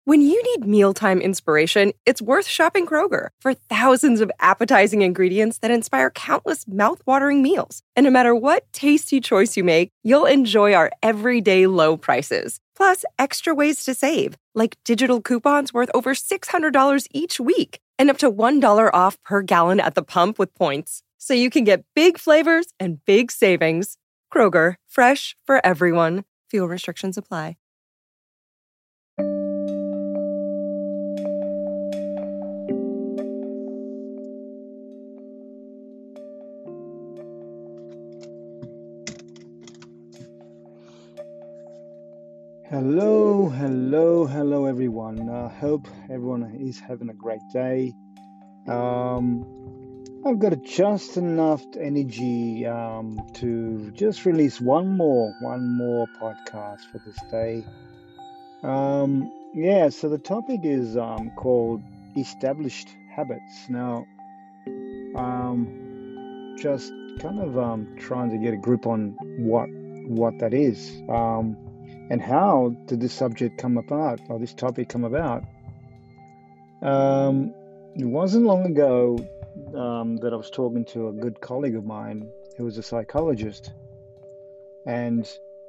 When you need mealtime inspiration, it's worth shopping Kroger for thousands of appetizing ingredients that inspire countless mouth-watering meals. And no matter what tasty choice you make, you'll enjoy our everyday low prices. Plus, extra ways to save, like digital coupons worth over $600 each week and up to $1 off per gallon at the pump with points. So you can get big flavors and big savings. Kroger, fresh for everyone. Fuel restrictions apply. Hello, everyone. Hope everyone is having a great day. I've got just enough energy to just release one more podcast for this day. So the topic is called established habits. Now, just kind of trying to get a grip on what that is. And how did this subject come about, or this topic come about? It wasn't long ago that I was talking to a good colleague of mine who was a psychologist, and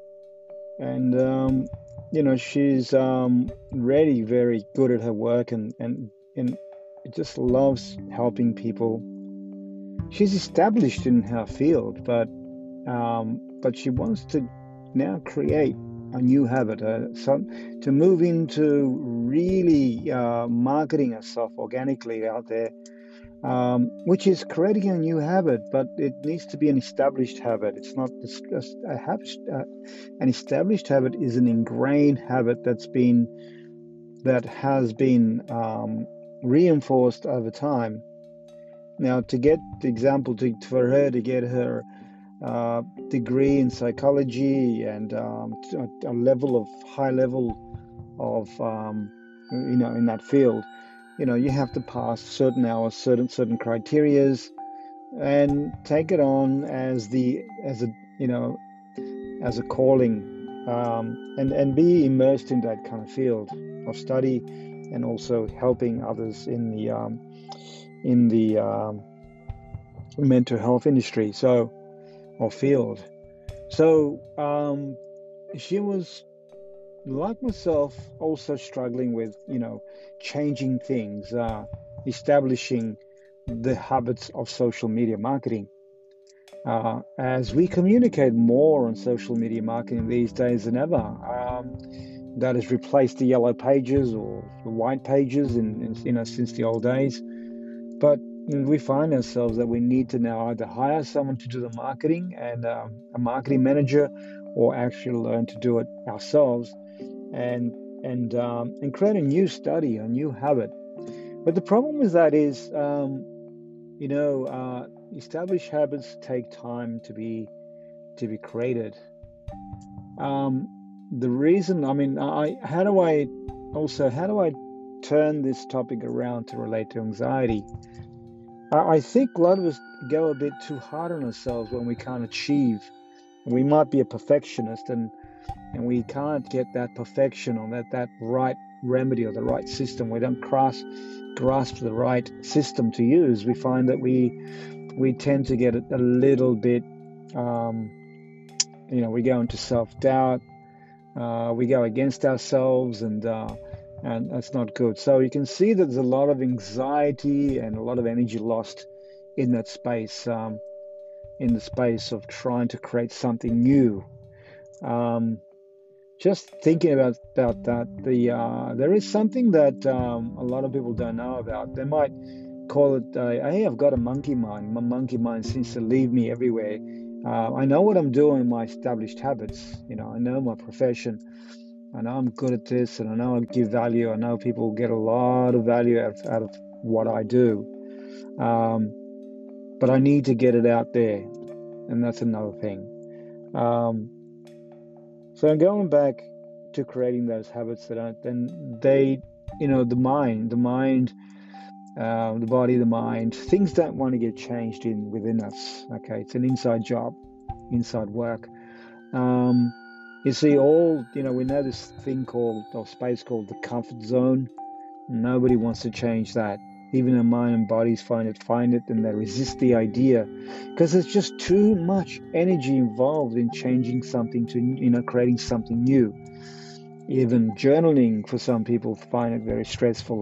she's really very good at her work and just loves helping people. She's established in her field, but she wants to now create a new habit, to move into really marketing herself organically out there, which is creating a new habit, but it needs to be an established habit. It's not just a habit. An established habit is an ingrained habit that has been reinforced over time. Now, to get the example, for her to get her degree in psychology and a high level of in that field, you have to pass certain hours, certain criterias, and take it on as a calling, and be immersed in that kind of field of study, and also helping others in the mental health industry. Or field. So she was, like myself, also struggling with, changing things, establishing the habits of social media marketing. As we communicate more on social media marketing these days than ever, that has replaced the yellow pages or the white pages since the old days. But we find ourselves that we need to now either hire someone to do the marketing and a marketing manager, or actually learn to do it ourselves and create a new study, a new habit. But the problem with that is, established habits take time to be created. The reason, how do I turn this topic around to relate to anxiety? I think a lot of us go a bit too hard on ourselves when we can't achieve. We might be a perfectionist, and we can't get that perfection on that right remedy or the right system. We don't grasp the right system to use. We find that we tend to get a little bit, we go into self-doubt. We go against ourselves, and that's not good. So you can see that there's a lot of anxiety and a lot of energy lost in that space, in the space of trying to create something new. Just thinking about that, there is something that a lot of people don't know about. They might call it, hey, I've got a monkey mind. My monkey mind seems to lead me everywhere. I know what I'm doing in my established habits. I know my profession. I know I'm good at this, and I know I give value. I know people get a lot of value out of what I do. But I need to get it out there, and that's another thing. So I'm going back to creating those habits the body, the mind, things don't want to get changed within us. Okay, it's an inside job, inside work. You see, we know this thing called, or space called the comfort zone. Nobody wants to change that. Even our mind and bodies find it, and they resist the idea because there's just too much energy involved in changing something to, creating something new. Even journaling for some people find it very stressful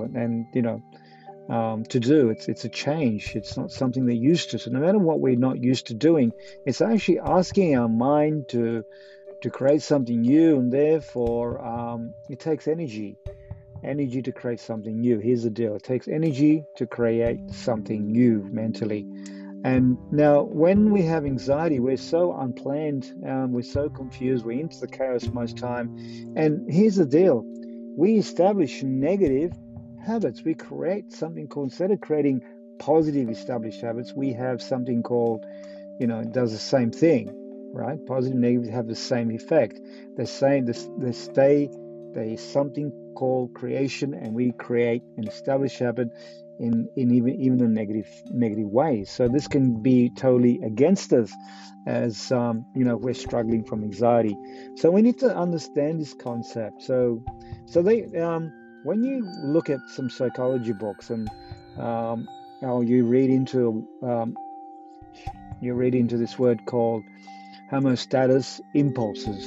to do. It's a change. It's not something they're used to. So no matter what we're not used to doing, it's actually asking our mind to create something new, and therefore it takes energy to create something new. Here's the deal: it takes energy to create something new mentally. And now, when we have anxiety, we're so unplanned, we're so confused, we're into the chaos most time. And here's the deal: we establish negative habits. We create something called, instead of creating positive established habits, we have something called, it does the same thing, right? Positive and negative have the same effect. They're saying this, there is something called creation, and we create an established habit in even a negative way. So this can be totally against us, as we're struggling from anxiety. So we need to understand this concept. So they when you look at some psychology books, and you read into this word called homeostatic impulses.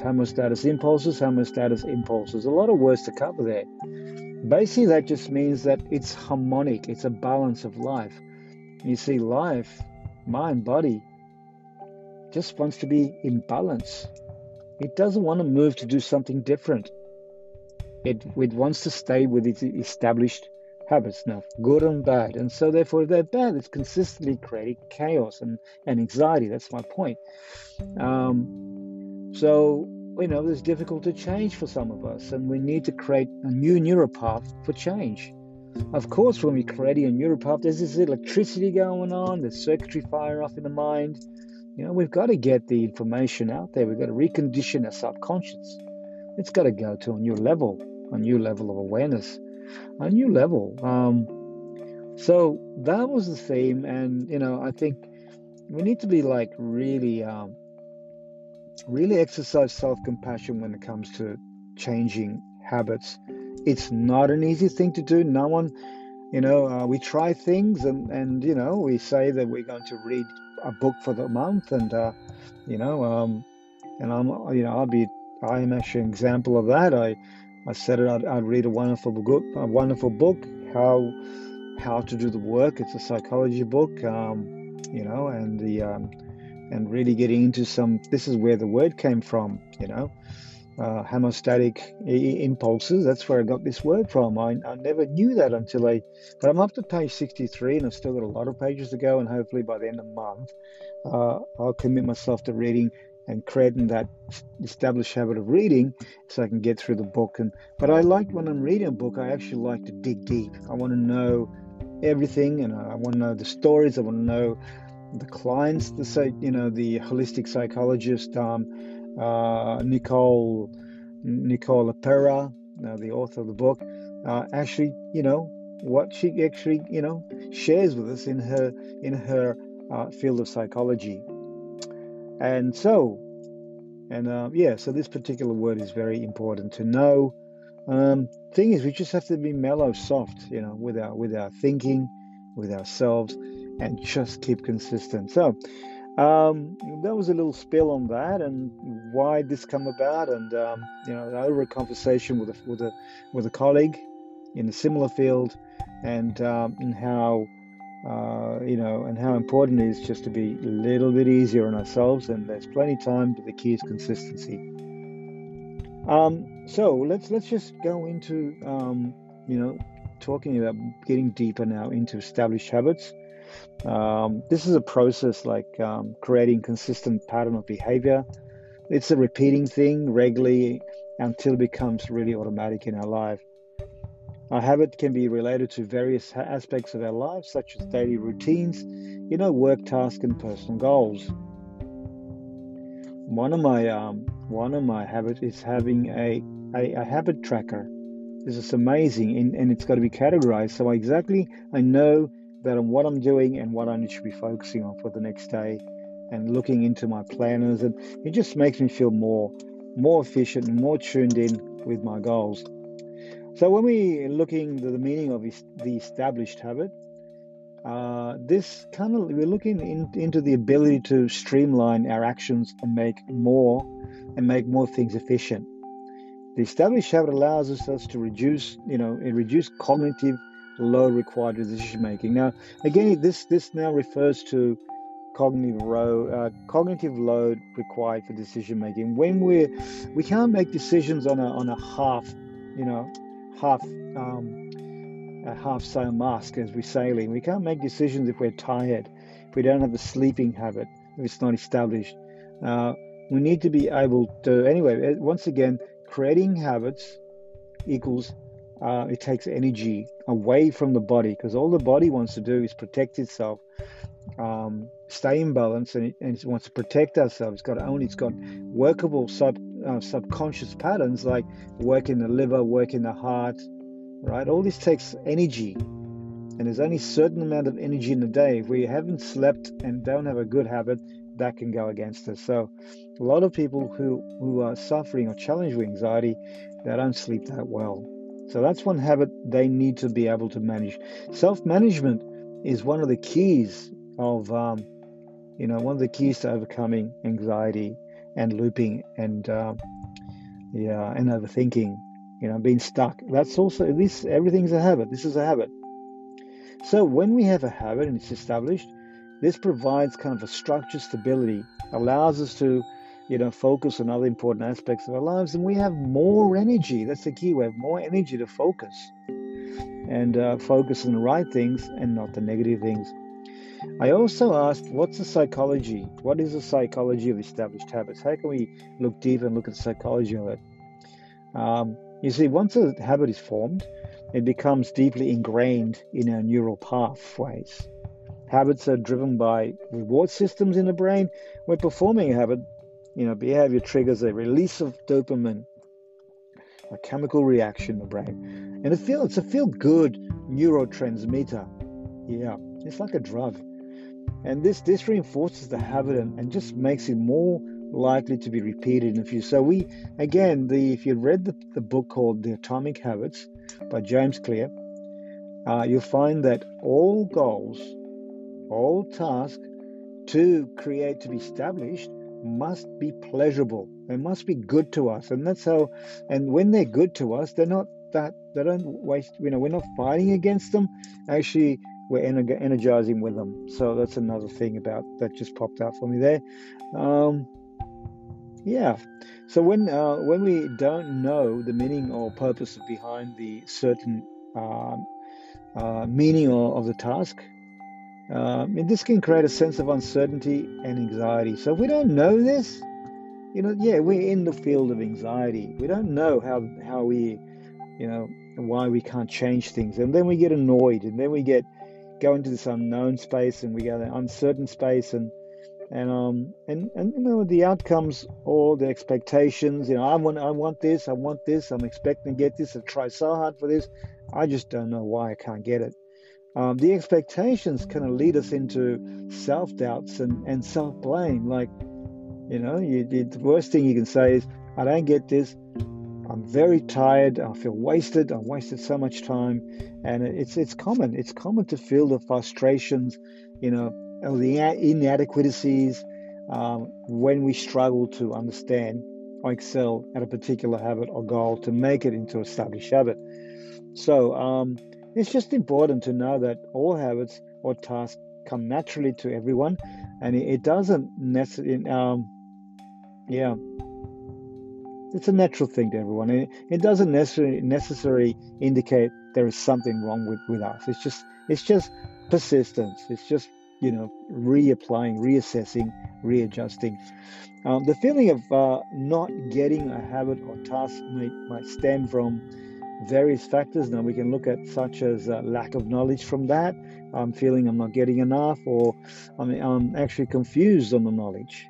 A lot of words to cover there. Basically, that just means that it's harmonic. It's a balance of life. You see, life, mind, body, just wants to be in balance. It doesn't want to move to do something different. It wants to stay with its established habits, now good and bad. And so therefore, if they're bad, it's consistently creating chaos and anxiety. That's my point. So it's difficult to change for some of us, and we need to create a new neural path for change. Of course, when we create a neural path, there's this electricity going on, there's circuitry firing off in the mind. We've got to get the information out there. We've got to recondition our subconscious. It's got to go to a new level of awareness, a new level. So that was the theme, and I think we need to be like really exercise self-compassion when it comes to changing habits. It's not an easy thing to do. No one, we try things, and we say that we're going to read a book for the month, and I am actually an example of that. I said I'd read a wonderful book, how to do the work. It's a psychology book, and really getting into this is where the word came from, homeostatic impulses. That's where I got this word from. I never knew that but I'm up to page 63, and I've still got a lot of pages to go, and hopefully by the end of the month, I'll commit myself to reading and creating that established habit of reading, so I can get through the book. But I like, when I'm reading a book, I actually like to dig deep. I want to know everything, and I want to know the stories. I want to know the clients, the holistic psychologist, Nicole LePera, the author of the book, actually, what she actually, shares with us in her field of psychology. And so this particular word is very important to know. Thing is, we just have to be mellow, soft, with our thinking, with ourselves, and just keep consistent. So that was a little spill on that, and why this come about, and over a conversation with a colleague in a similar field, and how important it is just to be a little bit easier on ourselves, and there's plenty of time, but the key is consistency. So let's just go into talking about getting deeper now into established habits. This is a process like creating consistent pattern of behavior. It's a repeating thing regularly until it becomes really automatic in our life. Our habit can be related to various aspects of our lives, such as daily routines, work tasks, and personal goals. One of my habits is having a habit tracker. This is amazing, and it's got to be categorized, so I know that on what I'm doing and what I should be focusing on for the next day, and looking into my planners, and it just makes me feel more more efficient, more tuned in with my goals. So when we're looking at the meaning of the established habit, we're looking into the ability to streamline our actions and make more things efficient. The established habit allows us to reduce cognitive load required with decision making. Now, again, this now refers to cognitive load required for decision making. When we can't make decisions on a half a half sail mask, as we're sailing. We can't make decisions if we're tired, if we don't have the sleeping habit, if it's not established. We need to be able to, anyway, once again, creating habits equals it takes energy away from the body, because all the body wants to do is protect itself, stay in balance, and it wants to protect ourselves. It's got workable subconscious patterns like work in the liver, work in the heart, right? All this takes energy, and there's only a certain amount of energy in the day. If we haven't slept and don't have a good habit, that can go against us. So a lot of people who are suffering or challenged with anxiety, they don't sleep that well. So that's one habit they need to be able to manage. Self-management is one of the keys of to overcoming anxiety and looping and overthinking, being stuck. That's also everything's a habit. This is a habit. So when we have a habit and it's established, this provides kind of a structured stability, allows us to focus on other important aspects of our lives, and we have more energy. That's the key. We have more energy to focus and focus on the right things and not the negative things. I also asked, what's the psychology? What is the psychology of established habits? How can we look deep and look at the psychology of it? You see, once a habit is formed, it becomes deeply ingrained in our neural pathways. Habits are driven by reward systems in the brain. When performing a habit, behavior triggers a release of dopamine, a chemical reaction in the brain. And it's a feel-good neurotransmitter. Yeah, it's like a drug. And this reinforces the habit and just makes it more likely to be repeated in the future. So if you've read the book called The Atomic Habits by James Clear, you'll find that all goals, all tasks to be established must be pleasurable. They must be good to us. And that's how, and when they're good to us, they don't waste, we're not fighting against them. Actually, we're energizing with them. So that's another thing about that just popped out for me there. So when we don't know the meaning or purpose behind the certain meaning of the task, this can create a sense of uncertainty and anxiety. So if we don't know this, we're in the field of anxiety. We don't know how we, why we can't change things, and then we get annoyed, and then we go into this unknown space, and we go to uncertain space, and the outcomes or the expectations. I want this. I'm expecting to get this. I've tried so hard for this. I just don't know why I can't get it. The expectations kind of lead us into self-doubts and self-blame. Like, the worst thing you can say is, I don't get this. I'm very tired. I feel wasted. I wasted so much time. And it's common. It's common to feel the frustrations, or the inadequacies when we struggle to understand or excel at a particular habit or goal to make it into an established habit. So it's just important to know that all habits or tasks come naturally to everyone, and it doesn't necessarily, it's a natural thing to everyone. And it doesn't necessarily indicate there is something wrong with us. It's just persistence. It's just reapplying, reassessing, readjusting. The feeling of not getting a habit or task might stem from various factors. Now we can look at such as lack of knowledge from that. I'm feeling I'm not getting enough, or I'm actually confused on the knowledge,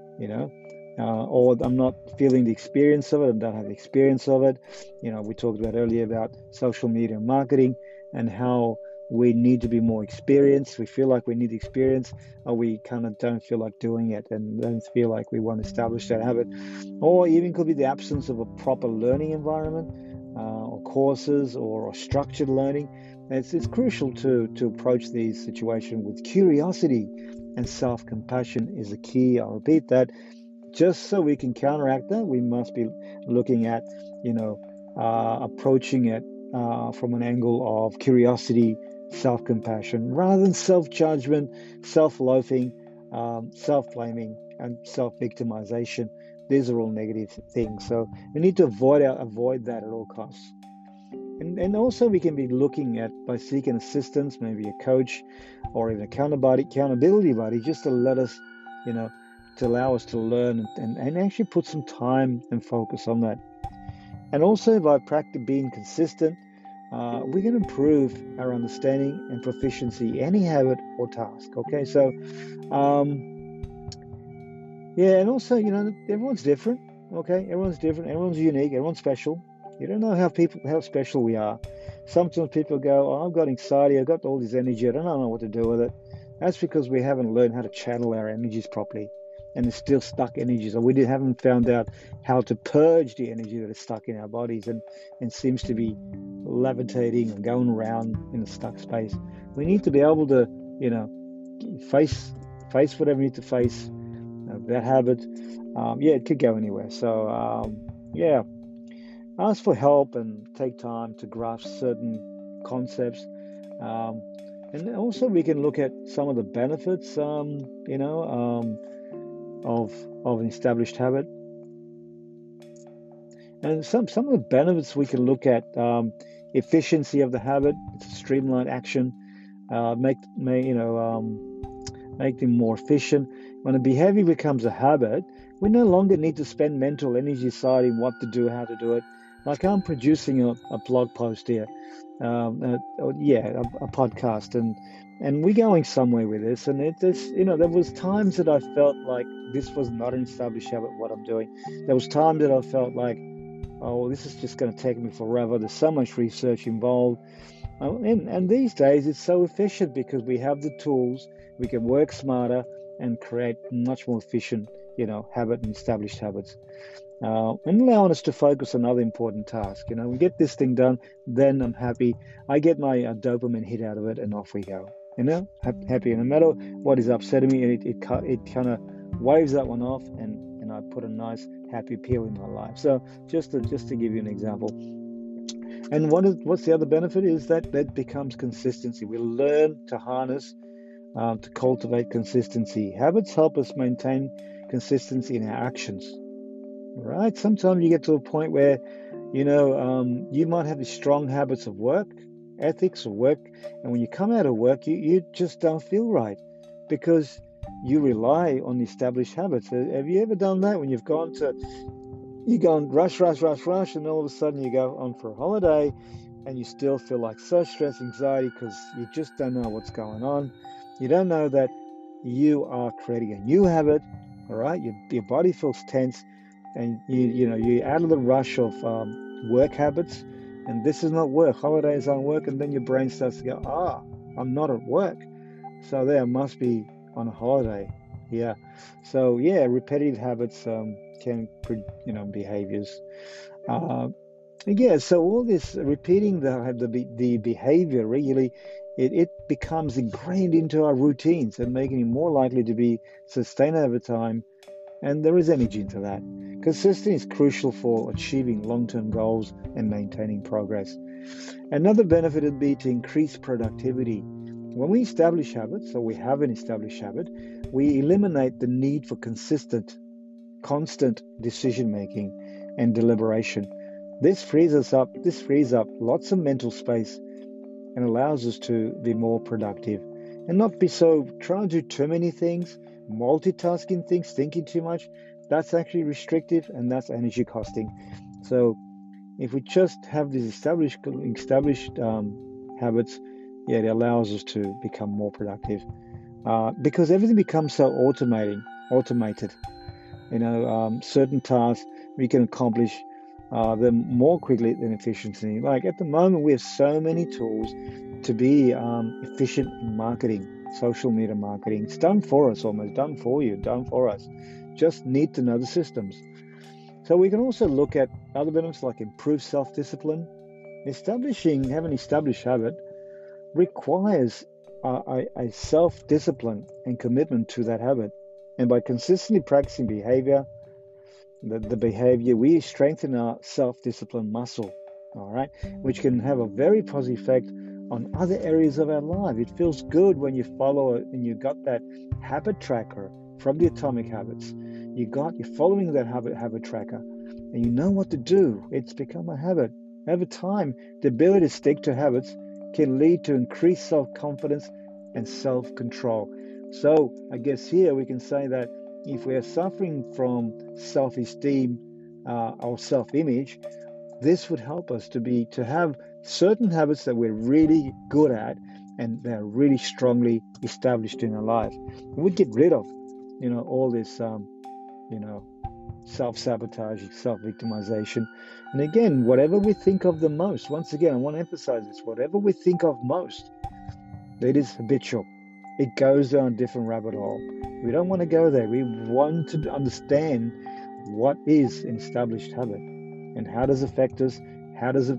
or I'm not feeling the experience of it. I don't have the experience of it. We talked about earlier about social media marketing and how we need to be more experienced. We feel like we need experience, or we kind of don't feel like doing it and don't feel like we want to establish that habit. Or even could be the absence of a proper learning environment, or courses or structured learning. It's crucial to approach these situations with curiosity, and self-compassion is the key. I'll repeat that. Just so we can counteract that, we must be looking at, approaching it from an angle of curiosity, self-compassion, rather than self-judgment, self-loathing, self-blaming, and self-victimization. These are all negative things. So we need to avoid that at all costs. And also we can be looking at, by seeking assistance, maybe a coach or even accountability buddy, just to let us, to allow us to learn and actually put some time and focus on that. And also by being consistent, we can improve our understanding and proficiency, any habit or task. Okay, so and also, everyone's different. Okay, everyone's different, everyone's unique, everyone's special. You don't know how special we are. Sometimes people go, "Oh, I've got anxiety, I've got all this energy, I don't know what to do with it." That's because we haven't learned how to channel our energies properly, and it's still stuck energies, or we haven't found out how to purge the energy that is stuck in our bodies and seems to be levitating and going around in a stuck space. We need to be able to, face whatever we need to face. That habit, it could go anywhere. So, ask for help and take time to grasp certain concepts. And also we can look at some of the benefits, of an established habit. And some of the benefits we can look at, efficiency of the habit. It's a streamlined action, make them more efficient. When a behavior becomes a habit, we no longer need to spend mental energy deciding what to do, how to do it. Like I'm producing a blog post here, a podcast, and we're going somewhere with this. And there was times that I felt like this was not an established habit, what I'm doing. There was times that I felt like, oh, this is just going to take me forever. There's so much research involved. And these days it's so efficient because we have the tools, we can work smarter and create much more efficient, habit and established habits. And allowing us to focus on other important tasks. We get this thing done, then I'm happy. I get my dopamine hit out of it, and off we go. Happy. And no matter what is upsetting me, it kind of waves that one off, and I put a nice happy peel in my life. So just to give you an example. And what's the other benefit is that becomes consistency. We learn to harness, to cultivate consistency. Habits help us maintain consistency in our actions. Right? Sometimes you get to a point where, you might have these strong habits of work, ethics of work, and when you come out of work, you just don't feel right because you rely on the established habits. Have you ever done that when you've gone rush, and all of a sudden you go on for a holiday and you still feel like such stress, anxiety, because you just don't know what's going on. You don't know that you are creating a new habit, all right? Your body feels tense, and you're out of the rush of work habits, and this is not work. Holidays aren't work, and then your brain starts to go, I'm not at work, so there must be on a holiday. Yeah. So repetitive habits can, behaviors. So all this repeating the behavior regularly, it becomes ingrained into our routines and making it more likely to be sustained over time. And there is energy into that. Consistency is crucial for achieving long-term goals and maintaining progress. Another benefit would be to increase productivity. When we establish habits, or we have an established habit, we eliminate the need for constant decision-making and deliberation. This frees up lots of mental space and allows us to be more productive and not be trying to do too many things, multitasking things, thinking too much. That's actually restrictive, and that's energy costing. So if we just have these established habits, it allows us to become more productive because everything becomes so automated. Certain tasks we can accomplish them more quickly than efficiency. Like at the moment, we have so many tools to be efficient in marketing, social media marketing. It's done for us, almost done for you, done for us. Just need to know the systems. So we can also look at other benefits like improved self-discipline. Having an established habit requires a self-discipline and commitment to that habit. And by consistently practicing the behavior, we strengthen our self-discipline muscle, all right, which can have a very positive effect on other areas of our life. It feels good when you follow it and you got that habit tracker from the Atomic Habits. You're following that habit tracker and you know what to do. It's become a habit. Over time, the ability to stick to habits can lead to increased self-confidence and self-control. So I guess here we can say that if we are suffering from self-esteem or self-image, this would help us to have certain habits that we're really good at and they're really strongly established in our life. And we'd get rid of, all this, self-sabotaging, self-victimization. And again, whatever we think of the most, once again, I want to emphasize this, whatever we think of most, it is habitual. It goes down a different rabbit hole. We don't want to go there. We want to understand what is an established habit and how does it affect us, how does it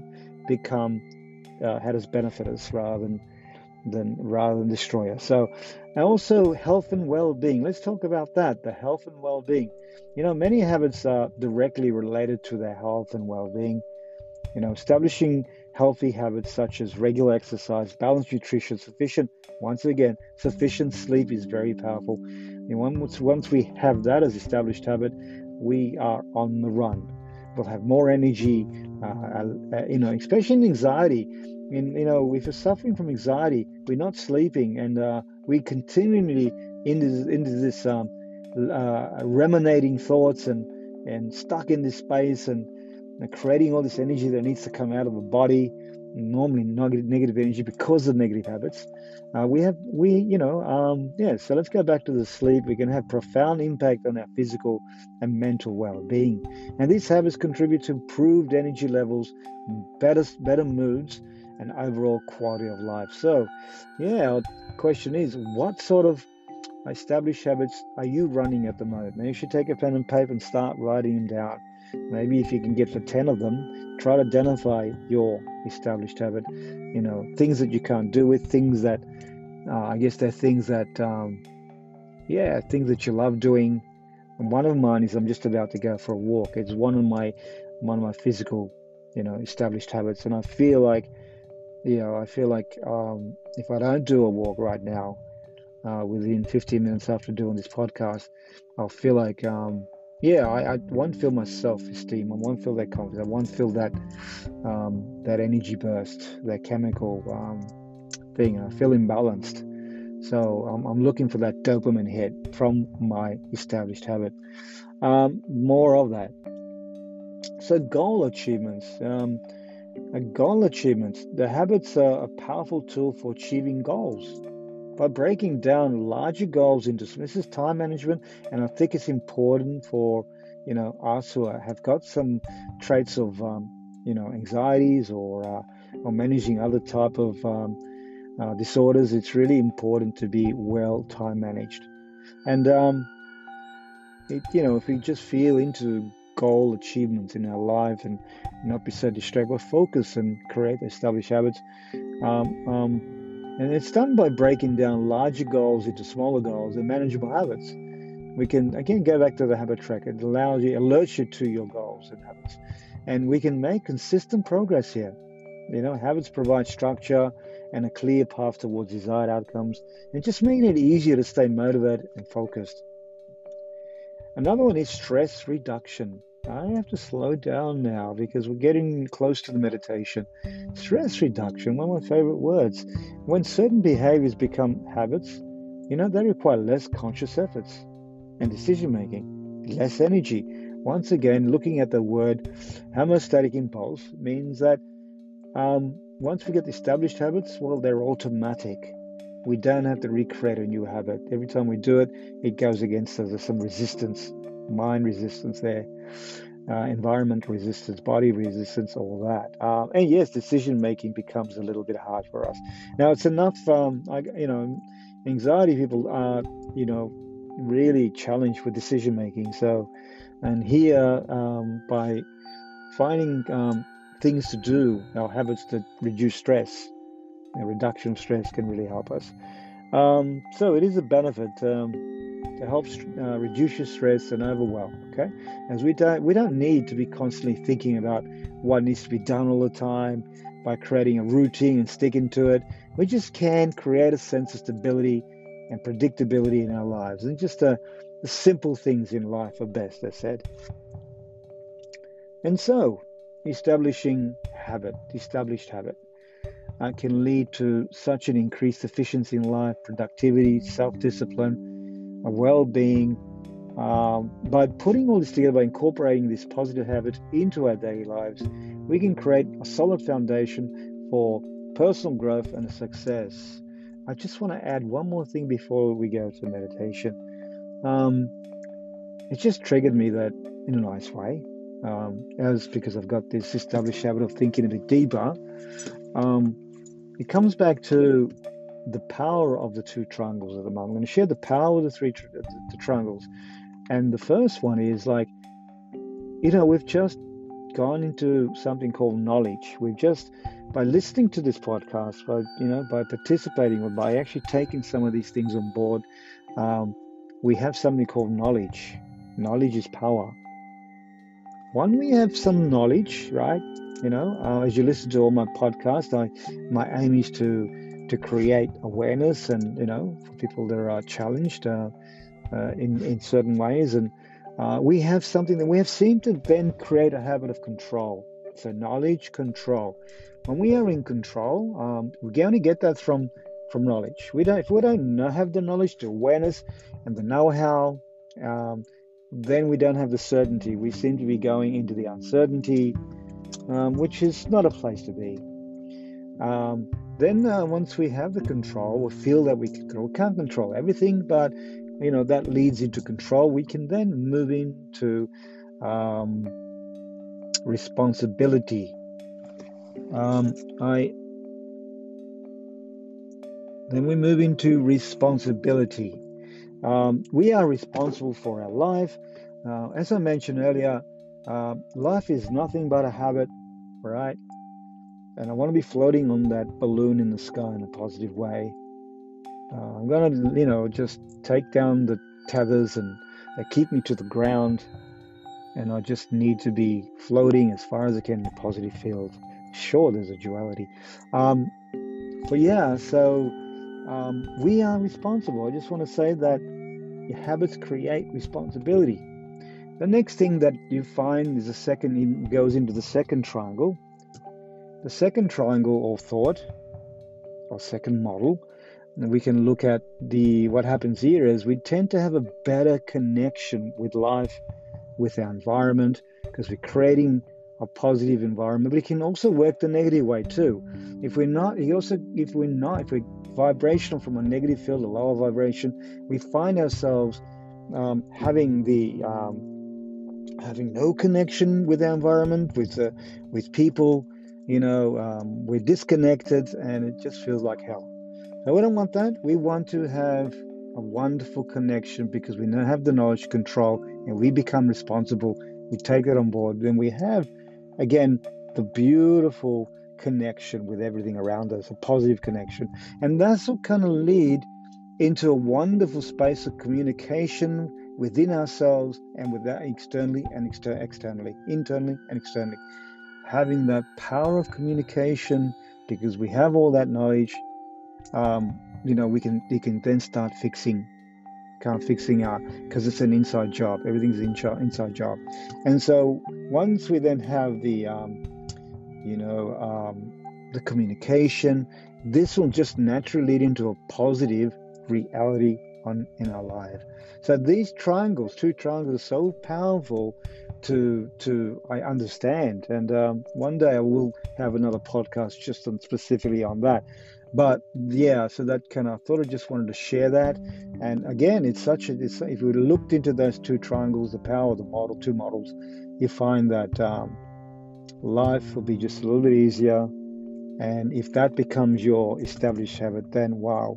benefit us rather than destroy us. So, and also health and well-being. Let's talk about that, the health and well-being. Many habits are directly related to their health and well-being. Establishing healthy habits such as regular exercise, balanced nutrition, sufficient sleep is very powerful. And once we have that as established habit, we are on the run. We'll have more energy, especially in anxiety. If we're suffering from anxiety, we're not sleeping, and we continually into this ruminating thoughts and stuck in this space and creating all this energy that needs to come out of the body, normally negative energy because of negative habits. So let's go back to the sleep. We can have profound impact on our physical and mental well-being. And these habits contribute to improved energy levels, better moods, and overall quality of life. So, our question is, what sort of established habits are you running at the moment? Maybe you should take a pen and paper and start writing them down. Maybe if you can get for 10 of them, try to identify your established habit, things that you can't do with, things that, things that you love doing. And one of mine is I'm just about to go for a walk. It's one of my physical, established habits. And I feel like if I don't do a walk right now, within 15 minutes after doing this podcast, I'll feel like, I won't feel my self-esteem. I won't feel that confidence. I won't feel that energy burst, that chemical thing. I feel imbalanced. So I'm looking for that dopamine hit from my established habit. More of that. So goal achievements. The habits are a powerful tool for achieving goals. By breaking down larger goals into, this is time management, and I think it's important for us who have got some traits of anxieties or managing other type of disorders. It's really important to be well time managed, and if we just feel into goal achievements in our life and not be so distracted, but focus and create established habits. And it's done by breaking down larger goals into smaller goals and manageable habits. We can, again, go back to the habit tracker. It alerts you to your goals and habits. And we can make consistent progress here. Habits provide structure and a clear path towards desired outcomes, and just making it easier to stay motivated and focused. Another one is stress reduction. I have to slow down now because we're getting close to the meditation. Stress reduction, one of my favorite words. When certain behaviors become habits, they require less conscious efforts and decision making, less energy. Once again, looking at the word homeostatic impulse means that once we get established habits, they're automatic. We don't have to recreate a new habit. Every time we do it, it goes against us. There's some resistance, mind resistance there. environment resistance, body resistance, all that. And yes, decision making becomes a little bit hard for us. Now, it's enough, anxiety people are, really challenged with decision making. So, and here, by finding things to do, our habits that reduce stress, reduction of stress can really help us. So it is a benefit to help reduce your stress and overwhelm. Okay, as we don't need to be constantly thinking about what needs to be done all the time. By creating a routine and sticking to it, we just can create a sense of stability and predictability in our lives. And just the simple things in life are best, as said. And so, established habit can lead to such an increased efficiency in life, productivity, self-discipline, well-being. By putting all this together, by incorporating this positive habit into our daily lives, we can create a solid foundation for personal growth and success. I just want to add one more thing before we go to meditation. It just triggered me that in a nice way, as because I've got this established habit of thinking a bit deeper. It comes back to the power of the two triangles at the moment. I'm going to share the power of the triangles. And the first one is we've just gone into something called knowledge. We've just, by listening to this podcast, by participating, or by actually taking some of these things on board, we have something called knowledge. Knowledge is power. When we have some knowledge, right? As you listen to all my podcasts, my aim is to create awareness, and for people that are challenged in certain ways, and we have something that we have seemed to then create a habit of control. So knowledge, control. When we are in control, we can only get that from knowledge. If we don't have the knowledge, the awareness, and the know-how, then we don't have the certainty. We seem to be going into the uncertainty, which is not a place to be. Then once we have the control, we feel that we can't control everything, but that leads into control. We can then move into responsibility. Then we move into responsibility. We are responsible for our life. As I mentioned earlier, life is nothing but a habit, right? And I want to be floating on that balloon in the sky in a positive way. I'm going to, just take down the tethers and keep me to the ground. And I just need to be floating as far as I can in a positive field. Sure, there's a duality. We are responsible. I just want to say that your habits create responsibility. The next thing that you find is goes into the second triangle. The second triangle or thought, or second model, and we can look at what happens here is we tend to have a better connection with life, with our environment, because we're creating a positive environment. But it can also work the negative way too. If we're vibrational from a negative field, a lower vibration, we find ourselves having no connection with our environment, with people. We're disconnected, and it just feels like hell. Now, we don't want that. We want to have a wonderful connection, because we now have the knowledge, control, and we become responsible. We take it on board. Then we have, again, the beautiful connection with everything around us, a positive connection. And that's what kind of lead into a wonderful space of communication within ourselves and with that externally and externally, internally and externally. Having that power of communication, because we have all that knowledge, we can then start fixing because it's an inside job. Everything's inside job. And so once we then have the communication, this will just naturally lead into a positive reality in our life. So these two triangles are so powerful I understand. And one day I will have another podcast just specifically on that. But yeah, so that I thought I just wanted to share that. And again, if we looked into those two triangles, the power of the two models, you find that life will be just a little bit easier. And if that becomes your established habit, then wow,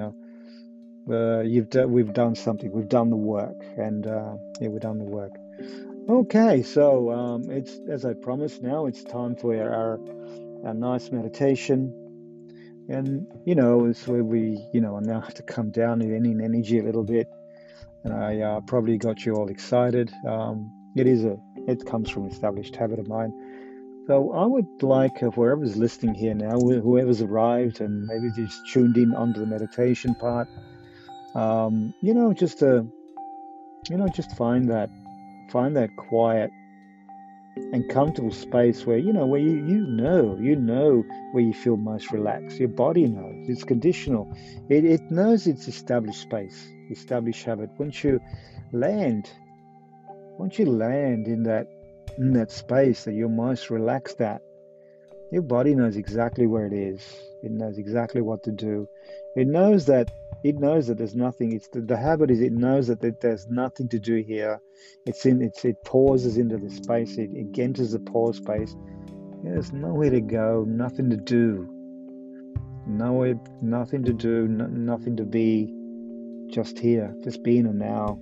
we've done something. We've done the work, and yeah, we've done the work. Okay, so it's as I promised. Now it's time for our nice meditation, and it's where we I now have to come down in energy a little bit, and I probably got you all excited. It comes from established habit of mine. So I would like whoever's listening here now, whoever's arrived and maybe just tuned in onto the meditation part, just to just find that quiet and comfortable space where where you know where you feel most relaxed. Your body knows it's conditional. It knows its established space, established habit. Land once you land in that space that you're most relaxed at, your body knows exactly where it is. It knows exactly what to do. It knows that there's nothing. It's the habit is it knows that there's nothing to do here. It pauses into the space. It enters the pause space. There's nowhere to go, nothing to do. Nowhere, nothing to do, nothing to be. Just here, just be in the now.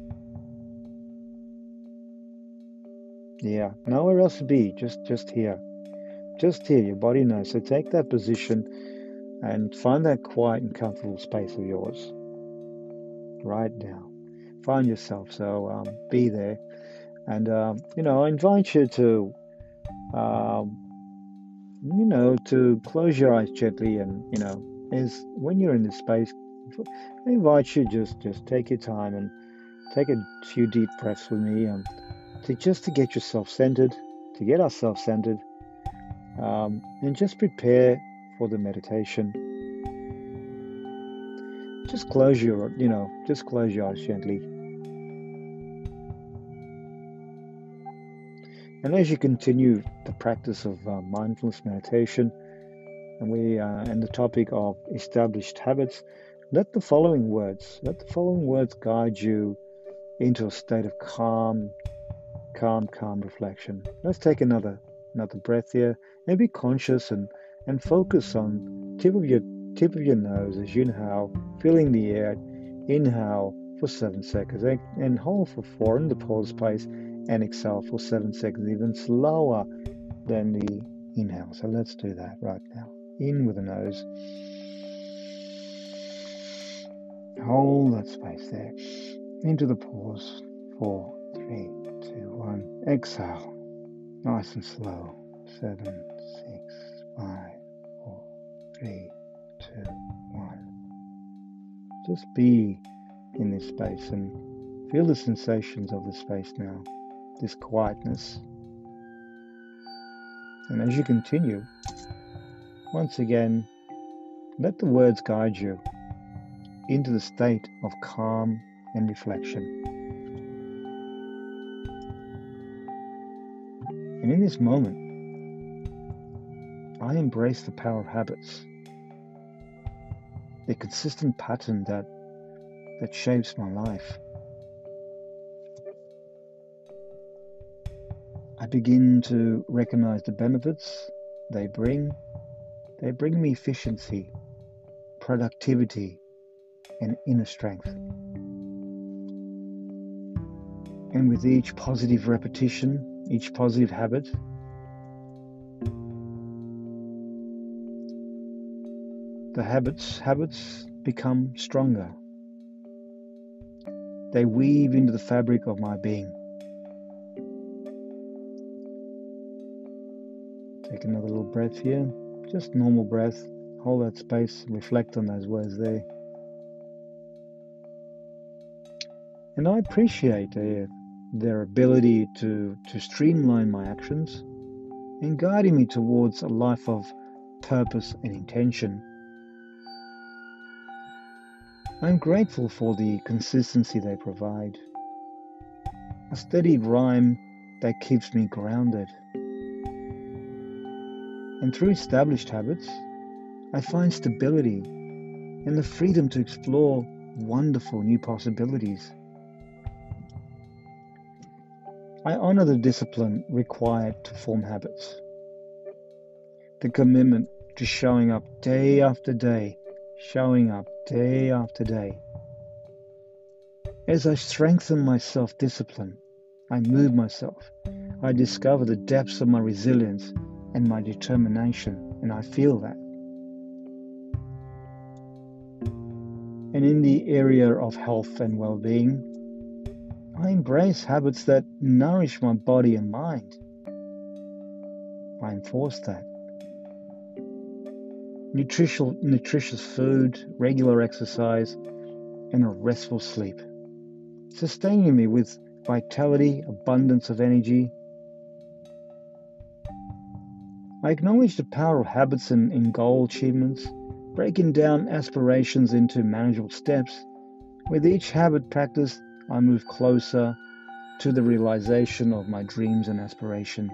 Yeah, nowhere else to be. Just here. Just here, your body knows. So take that position and find that quiet and comfortable space of yours right now. Find yourself. So be there. And, I invite you to, to close your eyes gently. And, as when you're in this space, I invite you just take your time and take a few deep breaths with me to get yourself centered, to get ourselves centered. And just prepare for the meditation. Just close your eyes gently. And as you continue the practice of mindfulness meditation, and the topic of established habits, let the following words guide you into a state of calm reflection. Let's take another breath here, and be conscious and focus on tip of your nose as you inhale, feeling the air. Inhale for 7 seconds and hold for 4 in the pause space, and exhale for 7 seconds, even slower than the inhale. So let's do that right now. In with the nose. Hold that space there. Into the pause. 4, 3, 2, 1. Exhale. Nice and slow. 7, 6, 5, 4, 3, 2, 1. Just be in this space and feel the sensations of the space now, this quietness. And as you continue, once again, let the words guide you into the state of calm and reflection. And in this moment, I embrace the power of habits, the consistent pattern that shapes my life. I begin to recognize the benefits they bring. They bring me efficiency, productivity, and inner strength. And with each positive repetition, each positive habit, the habits become stronger. They weave into the fabric of my being. Take another little breath here, just normal breath. Hold that space, reflect on those words there. And I appreciate their ability to streamline my actions and guiding me towards a life of purpose and intention. I'm grateful for the consistency they provide, a steady rhyme that keeps me grounded. And through established habits, I find stability and the freedom to explore wonderful new possibilities. I honor the discipline required to form habits, the commitment to showing up day after day, showing up day after day. As I strengthen my self-discipline, I move myself. I discover the depths of my resilience and my determination, and I feel that. And in the area of health and well-being, I embrace habits that nourish my body and mind. I enforce that. Nutritious food, regular exercise, and a restful sleep, sustaining me with vitality, abundance of energy. I acknowledge the power of habits in goal achievements, breaking down aspirations into manageable steps. With each habit practiced, I move closer to the realization of my dreams and aspiration.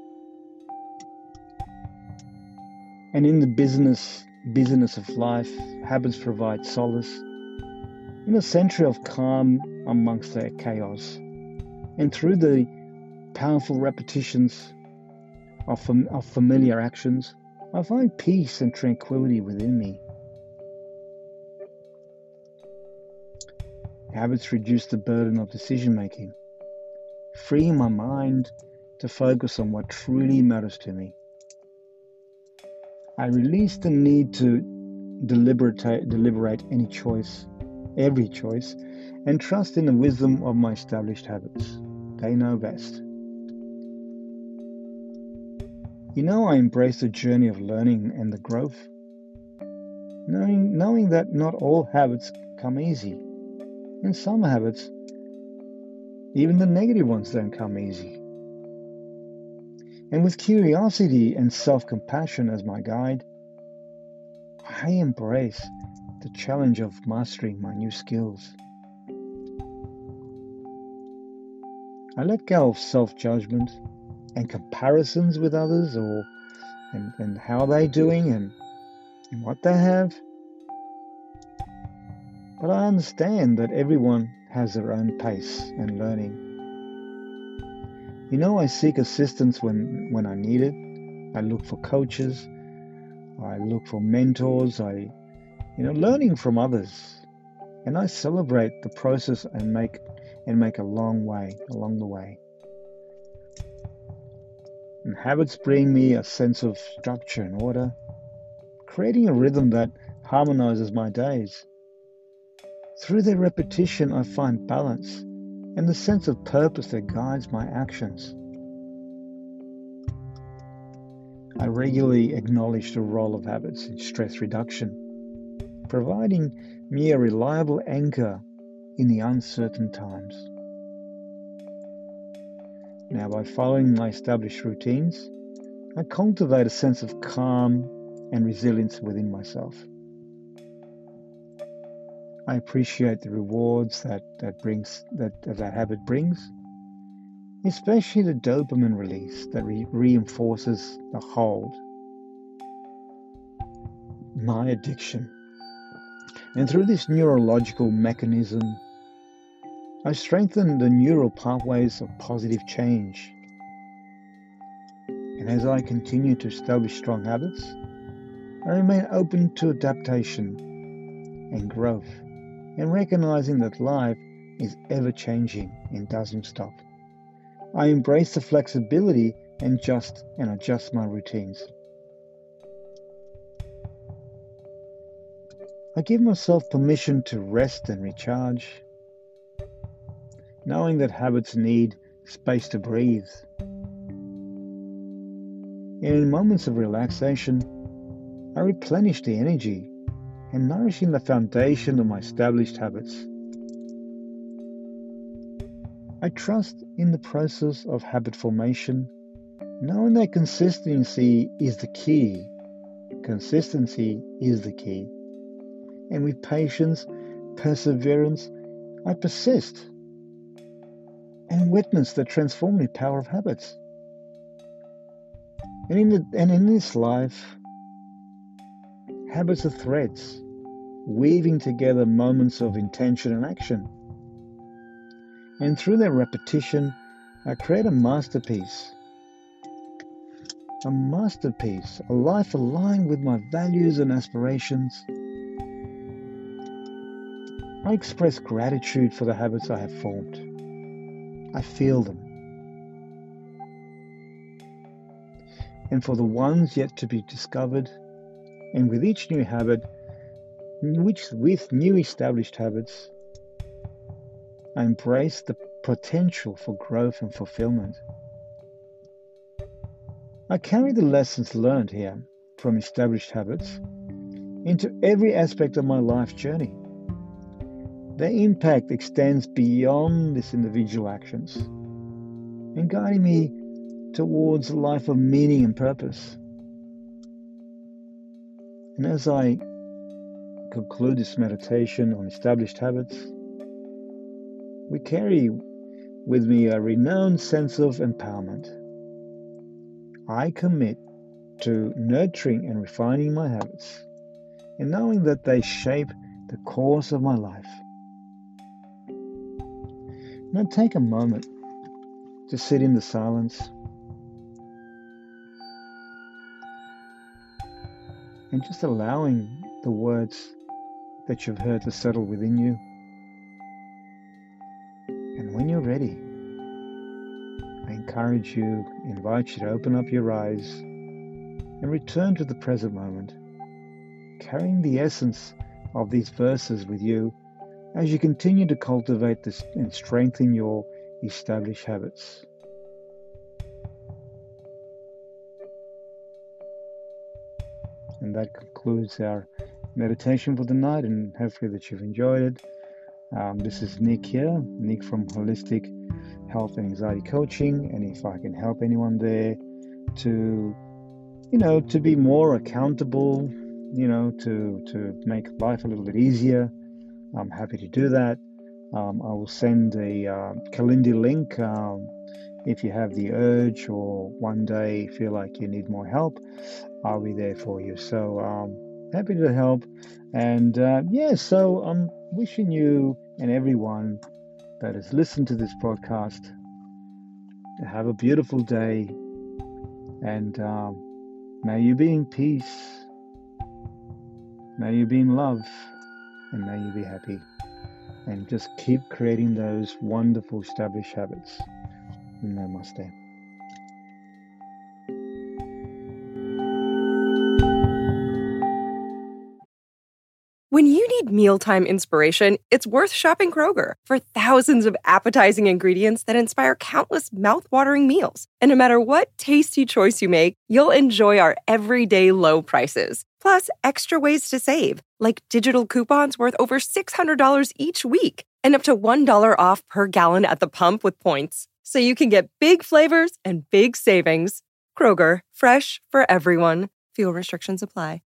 And in the busyness of life, habits provide solace in a century of calm amongst their chaos. And through the powerful repetitions of familiar actions, I find peace and tranquility within me. Habits reduce the burden of decision making, freeing my mind to focus on what truly matters to me. I release the need to deliberate every choice, and trust in the wisdom of my established habits. They know best. I embrace the journey of learning and the growth, knowing that not all habits come easy. And some habits, even the negative ones, don't come easy. And with curiosity and self-compassion as my guide, I embrace the challenge of mastering my new skills. I let go of self-judgment and comparisons with others and how they're doing and what they have. But I understand that everyone has their own pace and learning. I seek assistance when I need it. I look for coaches. I look for mentors. Learning from others. And I celebrate the process and make along the way. And habits bring me a sense of structure and order, creating a rhythm that harmonizes my days. Through their repetition, I find balance and the sense of purpose that guides my actions. I regularly acknowledge the role of habits in stress reduction, providing me a reliable anchor in the uncertain times. Now, by following my established routines, I cultivate a sense of calm and resilience within myself. I appreciate the rewards that habit brings, especially the dopamine release that reinforces the hold, my addiction. And through this neurological mechanism, I strengthen the neural pathways of positive change. And as I continue to establish strong habits, I remain open to adaptation and growth, and recognizing that life is ever-changing and doesn't stop. I embrace the flexibility and adjust my routines. I give myself permission to rest and recharge, knowing that habits need space to breathe. And in moments of relaxation, I replenish the energy and nourishing the foundation of my established habits. I trust in the process of habit formation, knowing that consistency is the key. Consistency is the key. And with patience, perseverance, I persist and witness the transformative power of habits. And in this life, habits are threads, weaving together moments of intention and action. And through their repetition, I create a masterpiece, a life aligned with my values and aspirations. I express gratitude for the habits I have formed. I feel them. And for the ones yet to be discovered, and with each new habit, with new established habits, I embrace the potential for growth and fulfillment. I carry the lessons learned here from established habits into every aspect of my life journey. Their impact extends beyond these individual actions and guiding me towards a life of meaning and purpose. And as I conclude this meditation on established habits, we carry with me a renowned sense of empowerment. I commit to nurturing and refining my habits and knowing that they shape the course of my life. Now take a moment to sit in the silence and just allowing the words that you've heard to settle within you. And when you're ready, I invite you to open up your eyes and return to the present moment, carrying the essence of these verses with you as you continue to cultivate this and strengthen your established habits. And that concludes our meditation for the night, and hopefully that you've enjoyed it. This is Nick here, Nick from Holistic Health and Anxiety Coaching, and if I can help anyone there to be more accountable, to make life a little bit easier, I'm happy to do that. I will send a Calendly link if you have the urge or one day feel like you need more help. I'll be there for you. So happy to help. And so I'm wishing you and everyone that has listened to this podcast to have a beautiful day. And may you be in peace. May you be in love. And may you be happy. And just keep creating those wonderful established habits. Namaste. When you need mealtime inspiration, it's worth shopping Kroger for thousands of appetizing ingredients that inspire countless mouth-watering meals. And no matter what tasty choice you make, you'll enjoy our everyday low prices. Plus, extra ways to save, like digital coupons worth over $600 each week and up to $1 off per gallon at the pump with points. So you can get big flavors and big savings. Kroger, fresh for everyone. Fuel restrictions apply.